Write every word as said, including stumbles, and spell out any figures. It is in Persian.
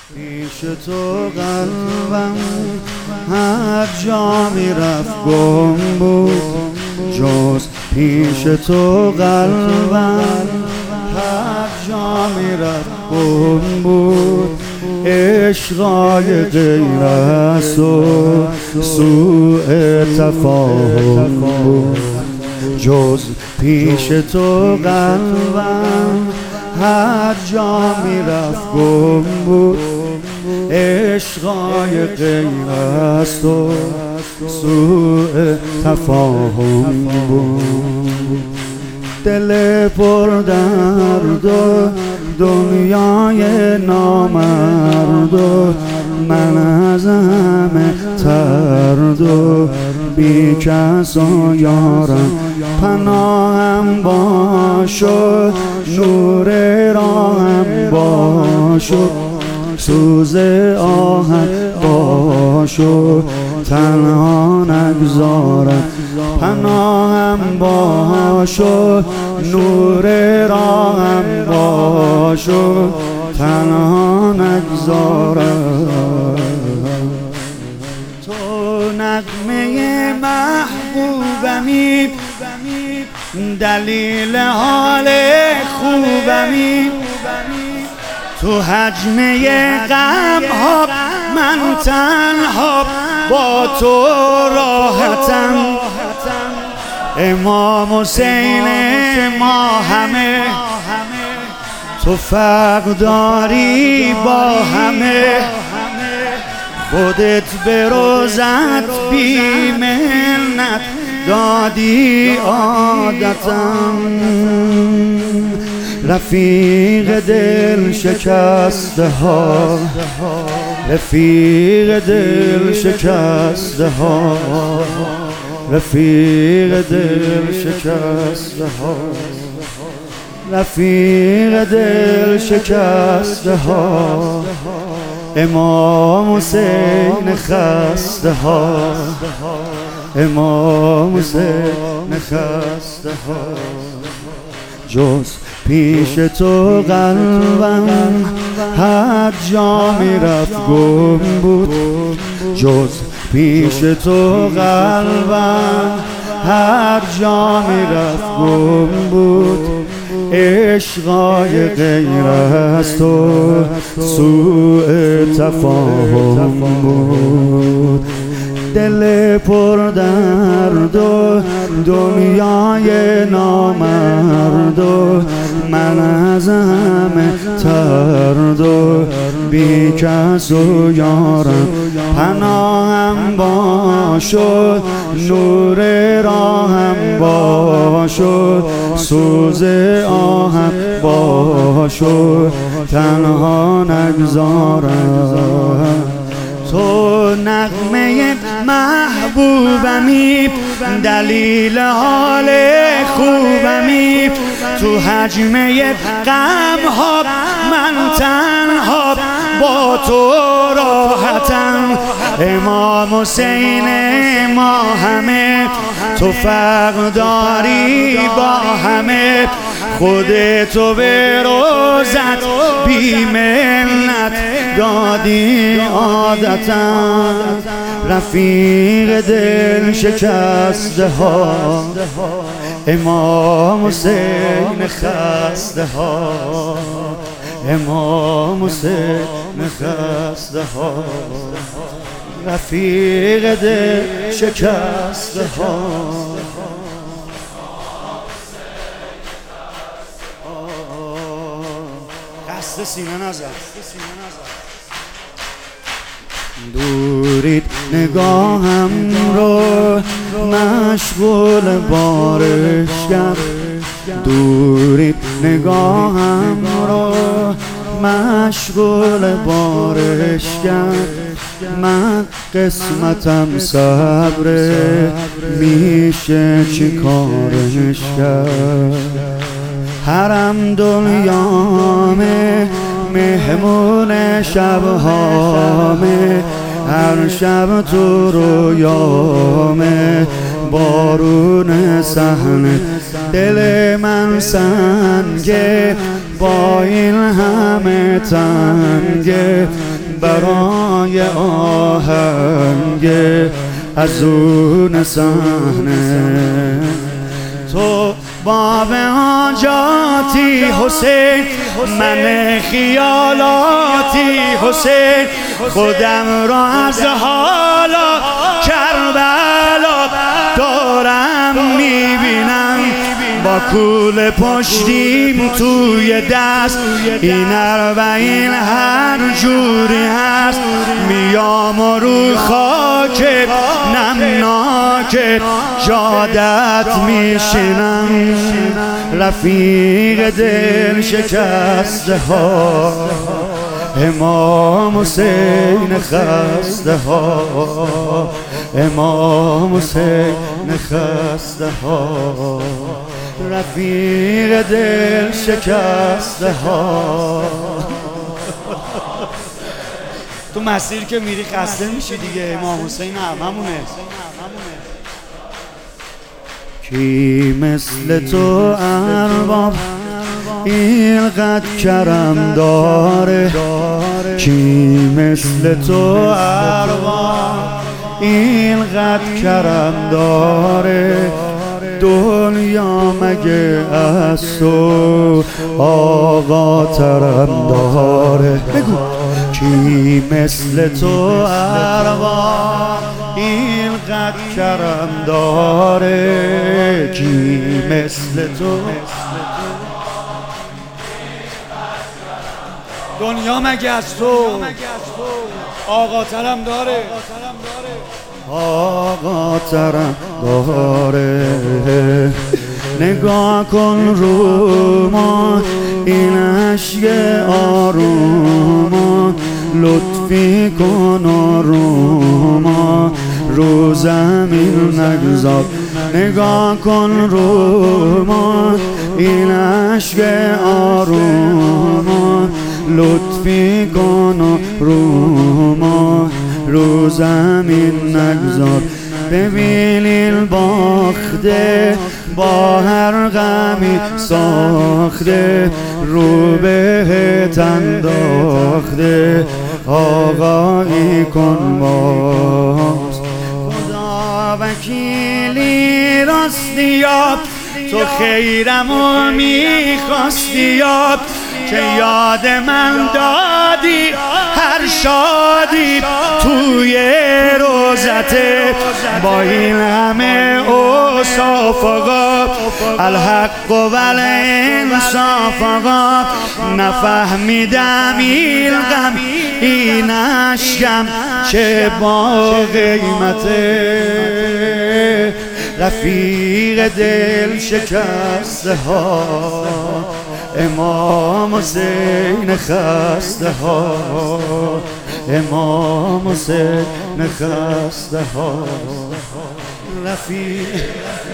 پیش تو قلبم هر جا میرفت گم بود، جز پیش تو قلبم هر جا میرفت گم بود. عشقای غیر است و سوء تفاهم بود، جز پیش تو قلبم هر جا میرفت گم بود. عشقای غیر است و سوء تفاهم بود. دل پر درد و دنیای نامرد و من از همه ترد و بی کس و یارم، پناهم باش و نور راهم باش و سوز آهم باش و تنها نگذارم. پناهم باش و نور راهم باش و تنها نگذارم. تو نغمه محبوبمی، دلیل حال خوبمی، تو حجمه غم ها من تنها با تو راحتم. امام حسین ما همه تو فرق داری با همه، خودت به روزت بی منت دادی عادتم. رفیق دل شکسته ها، رفیق دل شکسته ها، رفیق دل شکسته ها، رفیق دل شکسته ها. امام حسین خسته ها، امام حسین خسته ها. جز پیش تو قلبم هر جا میرفت گم بود، جز پیش تو قلبم هر جا میرفت گم بود. عشقای غیر است و سوء تفاهم بود. دل پر درد و دنیای نامرد و من از همه ترد و بی کس و یارم، پناهم باش و نور راهم باش و سوز آهم باش و تنها نگذارم. تو نغمه محبوبمی، دلیل حال خوبمی، تو حجمه غم ها من تنها با تو راحتم. امام حسین ما همه تو فرق داری با همه، خودتو به روزت بی منت دادی عادتم. رفیق دل شکسته ها، امام حسین خسته ها، امام حسین خسته ها. رفیق دل شکسته ها، قصد سینه نزد. دورید نگاهم رو مشغول بارش کرد، دورید نگاهم رو مشغول بارش کرد. من قسمتم صبره، میشه چی کارش کرد. حرم دنیامه، مهمون شبهامه، هر شب تو رویامه، بارون صحنه. دل من سنگه با این همه تنگه، برای آهنگ از اون صحنه. تو باب حاجاتی حسین، من خیالاتی حسین، خودم را از حالا کربلا دارم میبینم، با کول پشتیم توی دست، این اربعین هر جوری هست، میام و رو خاک نمناک جادت میشینم، رفیق دل شکسته ها امام حسین خسته ها، امام حسین خسته ها، رفیق دل شکسته ها. تو مسیر که میری خسته میشی دیگه، امام حسین هم همونه. کی مثل تو ارباب اینقدر کرم داره، کی مثل تو ارباب اینقدر کرم داره، دنیا مگه از تو آقا ترم داره. بگو کی مثل تو ارباب اینقدر کرم داره، کی مثل تو دنیا مگه از تو آقا ترم داره، آقا ترم داره. نگاه کن رو ما این عشق آروما، لطفی کن رو ما رو زمین نگذار. نگاه کن رو ما این عشق آروما، لطفی کن رو ما رو زمین نگذار. ببین این باخته با هر غمی ساخته، رو بهت انداخته آقایی کن باز. خدا وکیلی راستی یاب، تو خیرمو میخواستی یاب، که یاد من دادی هر شادی توی روزته، با این همه اوصاف آقا الحق و الانصاف آقا، نفهمیدم این غم این اشکم چه با قیمته، رفیق دل شکسته ها امام حسین خسته ها، امام حسین خسته ها، رفیق